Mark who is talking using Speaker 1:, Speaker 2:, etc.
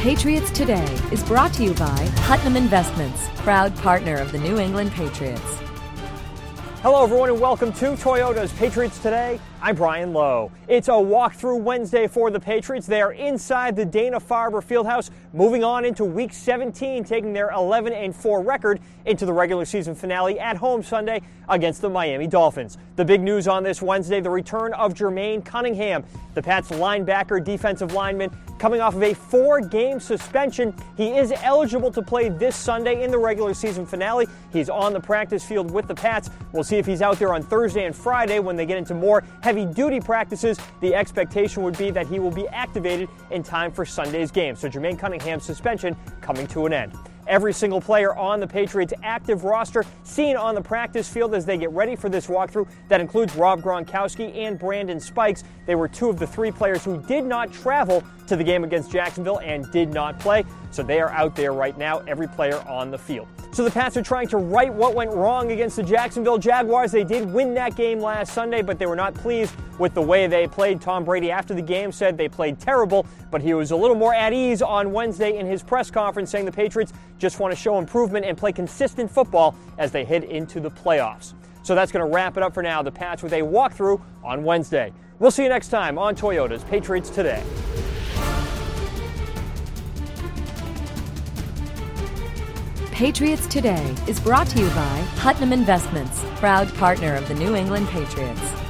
Speaker 1: Patriots Today is brought to you by Putnam Investments, proud partner of the New England Patriots.
Speaker 2: Hello, everyone, and welcome to Toyota's Patriots Today. I'm Brian Lowe. It's a walkthrough Wednesday for the Patriots. They are inside the Dana-Farber Fieldhouse, moving on into Week 17, taking their 11-4 record into the regular season finale at home Sunday against the Miami Dolphins. The big news on this Wednesday, the return of Jermaine Cunningham, the Pats linebacker, defensive lineman, coming off of a 4-game suspension. He is eligible to play this Sunday in the regular season finale. He's on the practice field with the Pats. We'll see if he's out there on Thursday and Friday when they get into more heavy-duty practices. The expectation would be that he will be activated in time for Sunday's game. So Jermaine Cunningham's suspension coming to an end. Every single player on the Patriots' active roster seen on the practice field as they get ready for this walkthrough. That includes Rob Gronkowski and Brandon Spikes. They were two of the three players who did not travel to the game against Jacksonville and did not play. So they are out there right now, every player on the field. So the Pats are trying to right what went wrong against the Jacksonville Jaguars. They did win that game last Sunday, but they were not pleased with the way they played. Tom Brady, after the game, said they played terrible, but he was a little more at ease on Wednesday in his press conference, saying the Patriots just want to show improvement and play consistent football as they head into the playoffs. So that's going to wrap it up for now. The Pats with a walkthrough on Wednesday. We'll see you next time on Toyota's Patriots Today.
Speaker 1: Patriots Today is brought to you by Putnam Investments, proud partner of the New England Patriots.